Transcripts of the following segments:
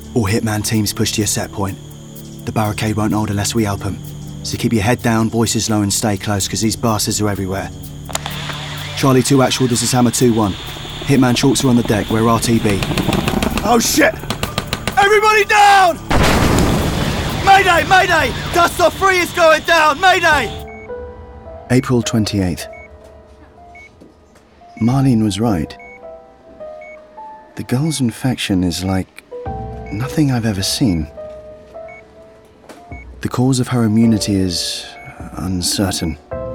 All Hitman teams push to your set point. The barricade won't hold unless we help them. So keep your head down, voices low and stay close, because these bastards are everywhere. Charlie 2 actual, this is Hammer 2-1. Hitman Chalks are on the deck, we're RTB. Oh shit! Everybody down! Mayday, mayday! Dust off 3 is going down, mayday! April 28th. Marlene was right. The girl's infection is like nothing I've ever seen. The cause of her immunity is uncertain.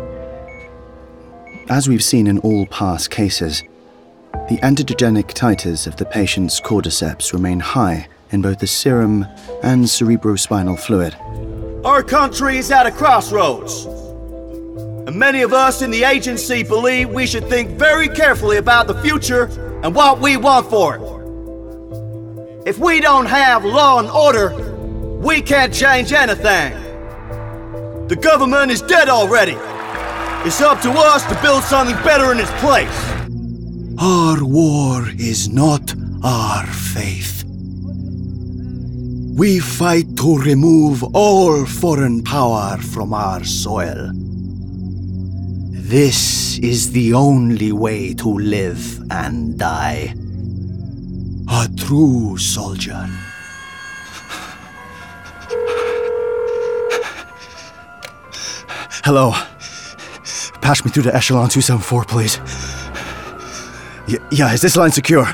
As we've seen in all past cases, the antigenic titers of the patient's cordyceps remain high in both the serum and cerebrospinal fluid. Our country is at a crossroads. And many of us in the agency believe we should think very carefully about the future and what we want for it. If we don't have law and order, we can't change anything. The government is dead already. It's up to us to build something better in its place. Our war is not our faith. We fight to remove all foreign power from our soil. This is the only way to live and die. A true soldier. Hello. Patch me through to Echelon 274, please. Yeah, is this line secure?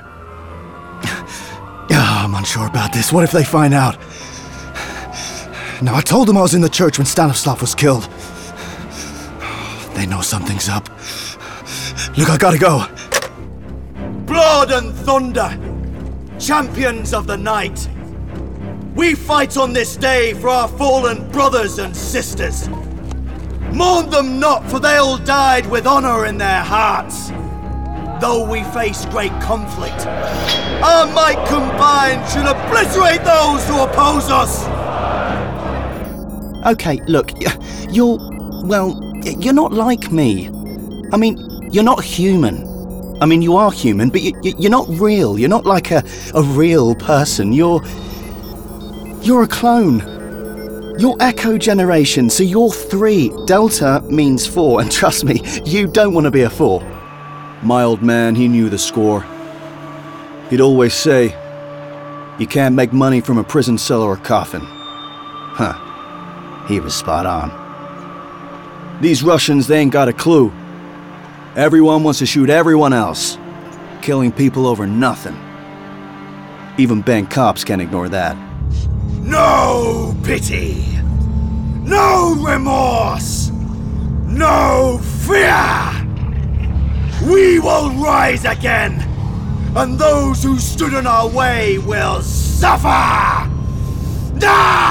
Yeah, I'm unsure about this. What if they find out? Now, I told them I was in the church when Stanislav was killed. They know something's up. Look, I gotta go. Blood and thunder, champions of the night. We fight on this day for our fallen brothers and sisters. Mourn them not, for they all died with honor in their hearts. Though we face great conflict, our might combined should obliterate those who oppose us. Okay, look, you're not like me. I mean, you're not human. I mean, you are human, but you're not real. You're not like a real person. You're a clone. You're Echo Generation, so you're 3. Delta means 4, and trust me, you don't want to be a 4. My old man, he knew the score. He'd always say, you can't make money from a prison cell or a coffin. Huh. He was spot on. These Russians, they ain't got a clue. Everyone wants to shoot everyone else, killing people over nothing. Even bent cops can't ignore that. No pity, no remorse, no fear. We will rise again, and those who stood in our way will suffer. Die!